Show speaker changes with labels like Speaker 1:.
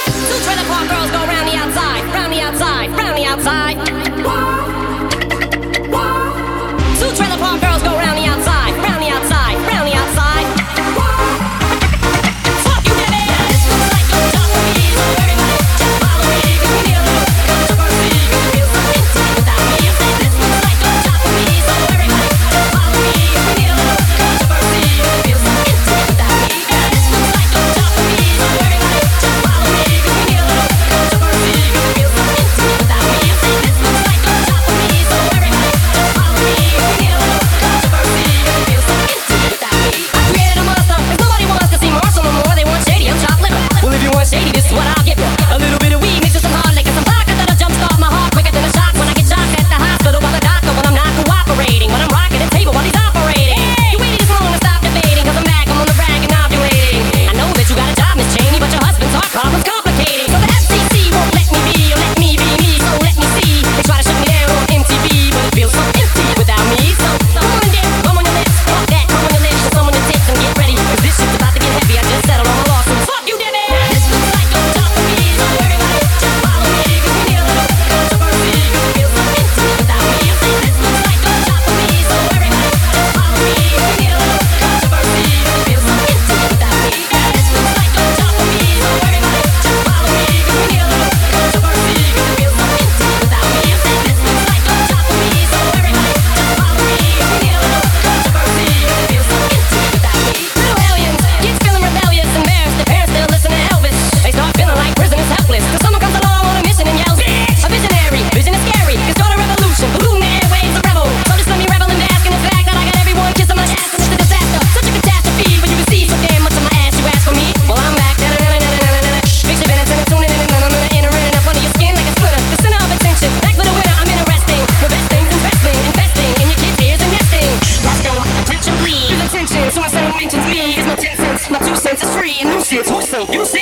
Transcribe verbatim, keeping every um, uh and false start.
Speaker 1: Two trailer park girls go round the outside, round the outside, round the outside. Two trailer park girls go round the outside, round the outside, round the outside. Fuck you, baby. This looks like a job for me, so everybody just follow me. 'Cause we need a little controversy, 'cause it feels so empty without me. I say this looks like a job for me, so everybody just follow me. 'Cause we need a little controversy, 'cause it feels so empty without me. This looks like a job for me, so everybody just follow me. 'Cause we need a little controversy, 'cause it feels so empty without me. I say this looks like a job for me, so everybody just follow me. 'Cause we need a little controversy, 'cause it feels so empty without me. I created a monster, 'cause nobody wants to see Marshall no more. They want shady, I'm chopped liver. Well, if you want shady, this is what I'll give you. A little bit of weed mixed with some hard liquor, some vodka that'll jumpstart my heart quicker than a shock when I get shocked at the hospital by the doctor when I'm not cooperating. When I'm rocking the table while he's operating. You waited this long to stop debating, 'cause I'm back, I'm on the rag and ovulating. I know that you got a job, Miss Cheney, but your husband's heart problem's complicating. So the F C C won't let me be, or let me be me, so let me see. They try to shut me down on M T V, but it feels so empty without me. So come on and dip, come on your lips, fuck that, come on your lips, and some on your tits, and get ready, 'cause this shit's about to get heavy. I just settled on my lawsuit. Fuck you, Debbie. This looks like a job for me, so everybody just follow me. 'Cause we need a little controversy, 'cause it feels so empty without me. I say this looks like a job for me, so everybody just follow me. 'Cause we need a little controversy, 'cause it feels so empty without me. This looks like a job for me, so everybody just follow me. 'Cause we need a little controversy, 'cause it feels so empty without me. I say this looks like a job for me, so everybody just follow me. 'Cause we need a little controversy, 'cause it feels so empty without me. Little hellions, kids feeling rebellious, embarrassed. Their parents still listen to Elvis. They start feeling like prisoners helpless, 'cause someone comes along on a mission and yells, "Bitch!" A visionary, vision is scary. Can start a revolution, polluting the airwaves, a rebel. So just let me revel and bask in the fact that I got everyone kissing my ass, and it's a disaster. Such a catastrophe, but you can see so damn much of my ass you ask for me. Well, I'm back. Fix your minutes and I'm tuning in and I'm entering up under your skin like a splitter. The center of attention, back for the winner, I'm interesting. The best things in wrestling, investing in your kids' ears and nesting. Let's go, attention please. Feel attention, so I said mentions me. It's no ten cents, my two cents is free. And no sense, who so? You say